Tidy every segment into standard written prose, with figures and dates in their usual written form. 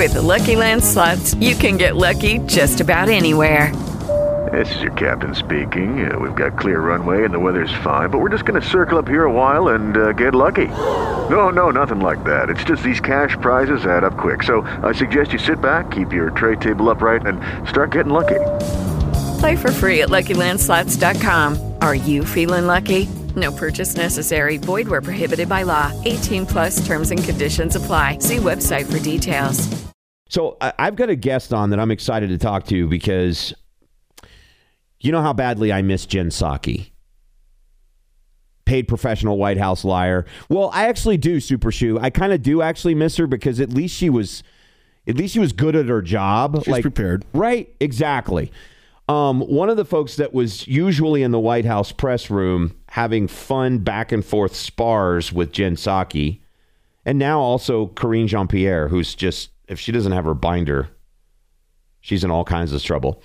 With the Lucky Land Slots, you can get lucky just about anywhere. This is your captain speaking. We've got clear runway and the weather's fine, but we're just going to circle up here a while and get lucky. No, nothing like that. It's just these cash prizes add up quick. So I suggest you sit back, keep your tray table upright, and start getting lucky. Play for free at LuckyLandSlots.com. Are you feeling lucky? No purchase necessary. Void where prohibited by law. 18 plus terms and conditions apply. See website for details. So I've got a guest on that I'm excited to talk to because you know how badly I miss Jen Psaki. Paid professional White House liar. Well, I actually do, Super Shoe. I kind of do actually miss her because at least she was good at her job. She's prepared. Right? Exactly. One of the folks that was usually in the White House press room having fun back and forth spars with Jen Psaki, and now also Karine Jean-Pierre, who's just, if she doesn't have her binder, she's in all kinds of trouble.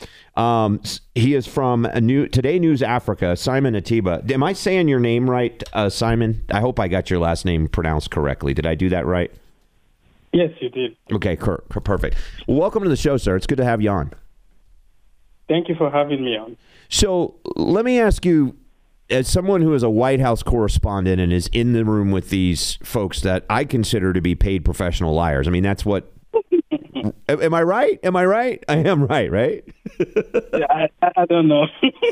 He is from Today News Africa, Simon Atiba. Am I saying your name right, Simon? I hope I got your last name pronounced correctly. Did I do that right? Yes, you did. Okay, perfect. Well, welcome to the show, sir. It's good to have you on. Thank you for having me on. So let me ask you, as someone who is a White House correspondent and is in the room with these folks that I consider to be paid professional liars. I mean, that's what... Am I right? I am right? Yeah, I don't know.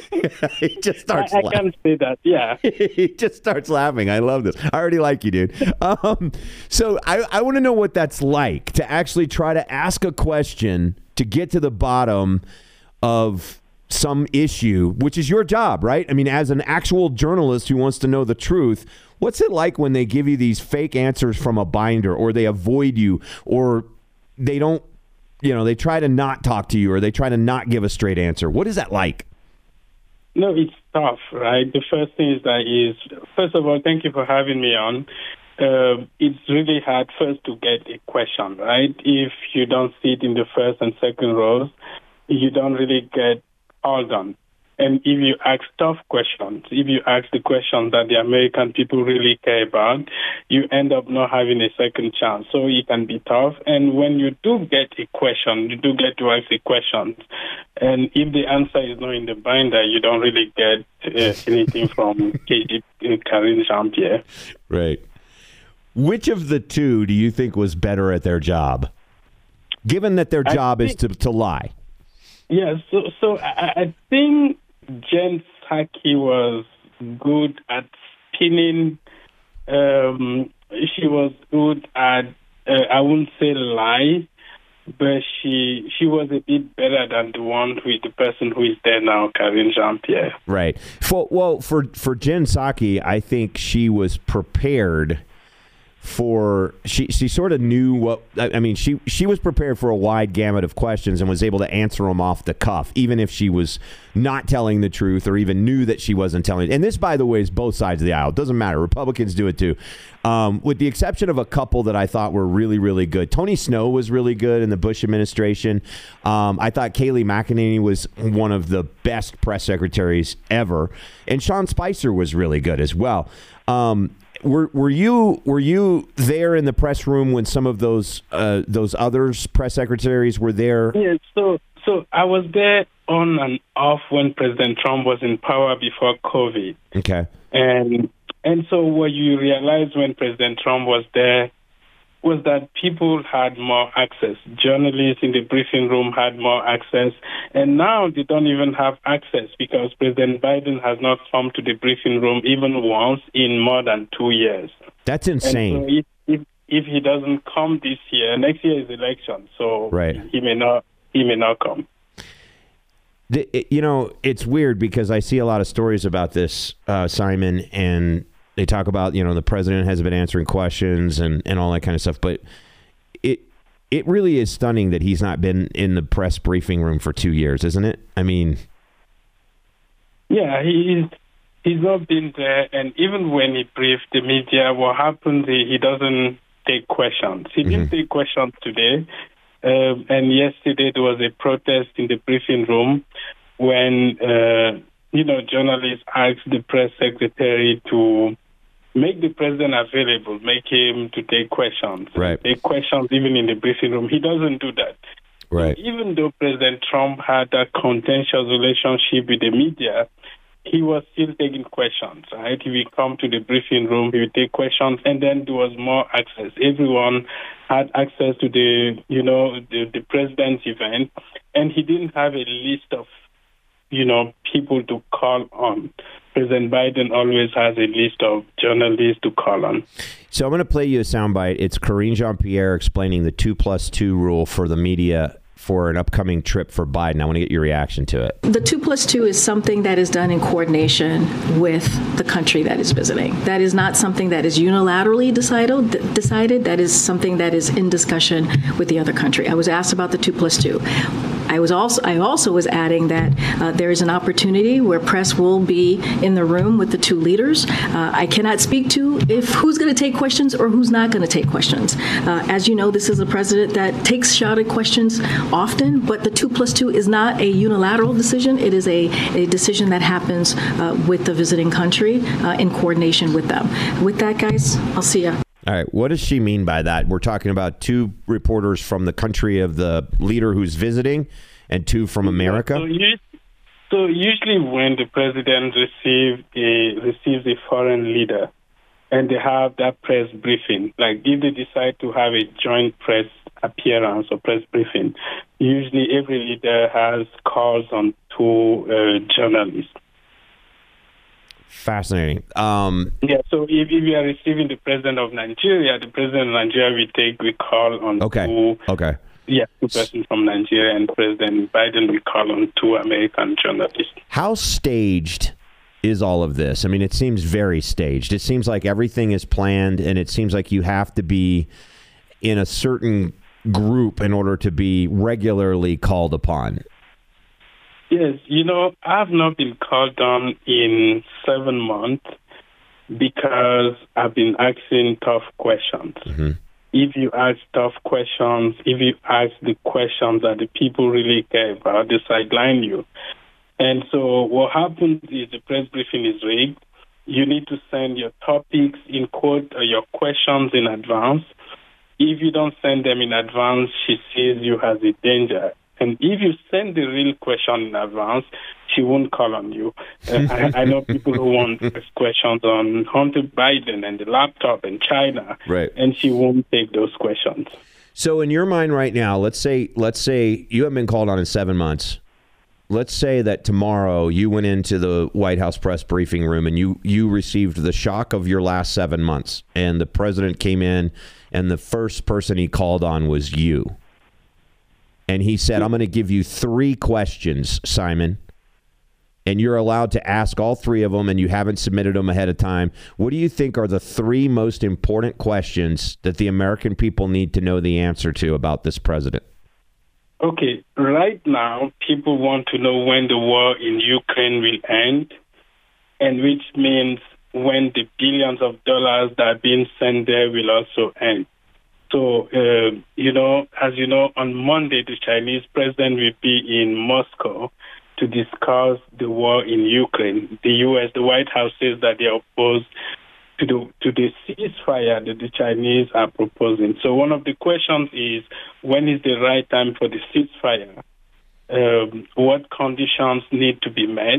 He just starts I can't say that, yeah. He just starts laughing. I love this. I already like you, dude. So I want to know what that's like to actually try to ask a question to get to the bottom of some issue, which is your job, right? I mean, as an actual journalist who wants to know the truth, what's it like when they give you these fake answers from a binder, or they avoid you, or they don't, they try to not talk to you, or they try to not give a straight answer? What is that like? No, it's tough, right? The first thing first of all, thank you for having me on. It's really hard first to get a question, right? If you don't sit in the first and second rows, you don't really get all done. And if you ask tough questions, if you ask the questions that the American people really care about, you end up not having a second chance. So it can be tough. And when you do get a question, you do get to ask a question. And if the answer is not in the binder, you don't really get anything from Karine Jean-Pierre. Right. Which of the two do you think was better at their job, given that their job is to lie? Yeah, so I think Jen Psaki was good at spinning. She was good at, I wouldn't say lie, but she was a bit better than the person who is there now, Karine Jean-Pierre. Right. For Jen Psaki, I think she was prepared she sort of knew what, I mean, she was prepared for a wide gamut of questions and was able to answer them off the cuff, even if she was not telling the truth or even knew that she wasn't telling. And this, by the way, is both sides of the aisle. It doesn't matter. Republicans do it too. With the exception of a couple that I thought were really, really good. Tony Snow was really good in the Bush administration. I thought Kayleigh McEnany was one of the best press secretaries ever. And Sean Spicer was really good as well. Were you there in the press room when some of those others press secretaries were there? Yeah, so I was there on and off when President Trump was in power before COVID. Okay. And so what you realized when President Trump was there was that people had more access. Journalists in the briefing room had more access. And now they don't even have access because President Biden has not come to the briefing room even once in more than 2 years. That's insane. And so if he doesn't come this year, next year is election, so right. he may not come. It's weird because I see a lot of stories about this, Simon, and they talk about, the president hasn't been answering questions and all that kind of stuff. But it really is stunning that he's not been in the press briefing room for 2 years, isn't it? I mean, yeah, he's not been there. And even when he briefed the media, what happens, he doesn't take questions. He didn't take questions today. And yesterday there was a protest in the briefing room when, journalists asked the press secretary to make the president available, make him to take questions, right? Take questions even in the briefing room. He doesn't do that. Right. Even though President Trump had a contentious relationship with the media, he was still taking questions, right? He would come to the briefing room, he would take questions, and then there was more access. Everyone had access to the president's event, and he didn't have a list of, people to call on. President Biden always has a list of journalists to call on. So I'm going to play you a soundbite. It's Karine Jean-Pierre explaining the 2+2 rule for the media for an upcoming trip for Biden. I want to get your reaction to it. The 2+2 is something that is done in coordination with the country that is visiting. That is not something that is unilaterally decided. That is something that is in discussion with the other country. I was asked about the 2+2. I also was adding that there is an opportunity where press will be in the room with the two leaders. I cannot speak to who's going to take questions or who's not going to take questions. As you know, this is a president that takes shot at questions often, but the 2+2 is not a unilateral decision. It is a decision that happens with the visiting country in coordination with them. With that, guys, I'll see you. All right. What does she mean by that? We're talking about two reporters from the country of the leader who's visiting and two from America? So usually when the president receives a foreign leader and they have that press briefing, like if they decide to have a joint press appearance or press briefing, usually every leader has calls on two journalists. Fascinating. So if you are receiving the president of Nigeria will call on two. Okay. Yeah, two persons from Nigeria, and President Biden will call on two American journalists. How staged is all of this? I mean, it seems very staged. It seems like everything is planned, and it seems like you have to be in a certain group in order to be regularly called upon. Yes, I've not been called on in 7 months because I've been asking tough questions. Mm-hmm. If you ask tough questions, if you ask the questions that the people really care about, they sideline you. And so what happens is the press briefing is rigged. You need to send your topics in quote or your questions in advance. If you don't send them in advance, she sees you as a danger. And if you send the real question in advance, she won't call on you. I know people who want questions on Hunter Biden and the laptop and China, right? And she won't take those questions. So in your mind right now, let's say you haven't been called on in 7 months. Let's say that tomorrow you went into the White House press briefing room and you received the shock of your last 7 months, and the president came in and the first person he called on was you. And he said, I'm going to give you 3 questions, Simon, and you're allowed to ask all 3 of them, and you haven't submitted them ahead of time. What do you think are the 3 most important questions that the American people need to know the answer to about this president? Okay, right now, people want to know when the war in Ukraine will end, and which means when the billions of dollars that are being sent there will also end. So, as you know, on Monday, the Chinese president will be in Moscow to discuss the war in Ukraine. The U.S., the White House says that they are opposed to the ceasefire that the Chinese are proposing. So one of the questions is, when is the right time for the ceasefire? What conditions need to be met?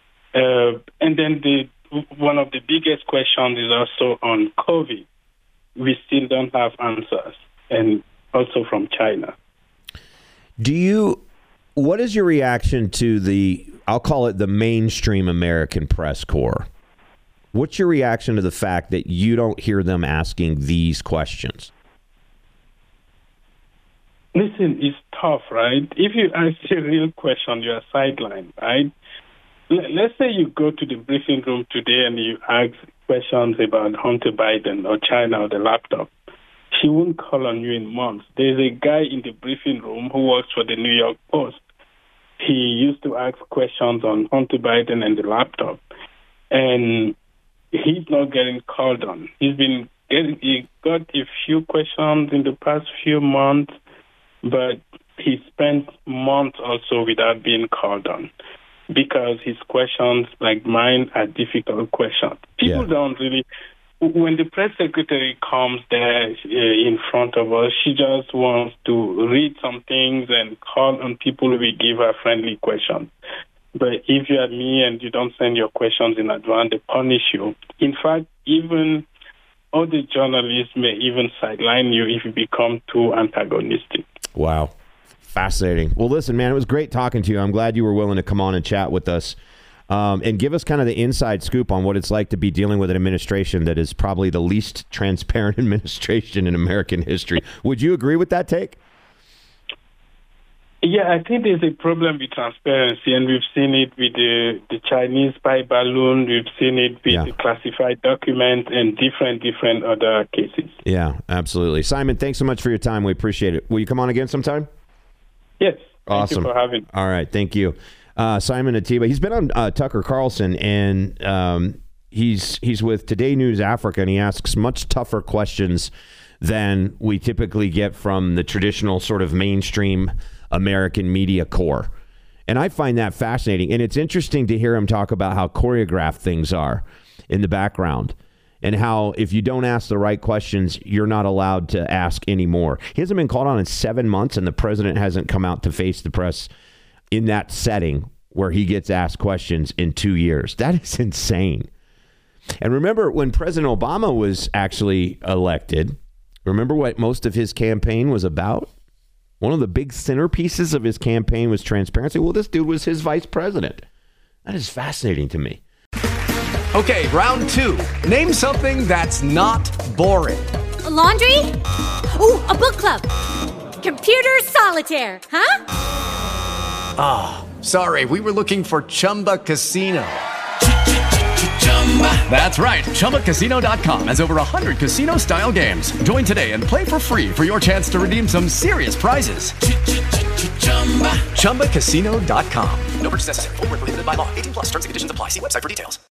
And then one of the biggest questions is also on COVID. We still don't have answers, and also from China. What is your reaction to I'll call it the mainstream American press corps? What's your reaction to the fact that you don't hear them asking these questions? Listen, it's tough, right? If you ask a real question, you are sidelined, right? Let's say you go to the briefing room today and you ask questions about Hunter Biden or China or the laptop. She won't call on you in months. There's a guy in the briefing room who works for the New York Post. He used to ask questions on Hunter Biden and the laptop, and he's not getting called on. He got a few questions in the past few months, but he spent months also without being called on, because his questions, like mine, are difficult questions. People don't really when the press secretary comes there in front of us, she just wants to read some things and call on people who will give her friendly questions. But if you are me and you don't send your questions in advance, they punish you. In fact, even other journalists may even sideline you if you become too antagonistic. Wow. Fascinating. Well, listen, man, it was great talking to you. I'm glad you were willing to come on and chat with us and give us kind of the inside scoop on what it's like to be dealing with an administration that is probably the least transparent administration in American history. Would you agree with that take? Yeah, I think there's a problem with transparency, and we've seen it with the Chinese spy balloon. We've seen it with the classified document and different other cases. Yeah, absolutely. Simon, thanks so much for your time. We appreciate it. Will you come on again sometime? Yes. Awesome. Thank you for having me. All right. Thank you. Simon Atiba. He's been on Tucker Carlson, and he's with Today News Africa, and he asks much tougher questions than we typically get from the traditional sort of mainstream American media core. And I find that fascinating. And it's interesting to hear him talk about how choreographed things are in the background and how if you don't ask the right questions, you're not allowed to ask anymore. He hasn't been called on in 7 months, and the president hasn't come out to face the press in that setting where he gets asked questions in 2 years. That is insane. And remember when President Obama was actually elected, remember what most of his campaign was about? One of the big centerpieces of his campaign was transparency. Well, this dude was his vice president. That is fascinating to me. Okay, round two. Name something that's not boring. A laundry? Ooh, a book club. Computer solitaire, huh? Ah, oh, sorry. We were looking for Chumba Casino. That's right. ChumbaCasino.com has over 100 casino-style games. Join today and play for free for your chance to redeem some serious prizes. ChumbaCasino.com. No purchase necessary. Void where prohibited by law. 18+ terms and conditions apply. See website for details.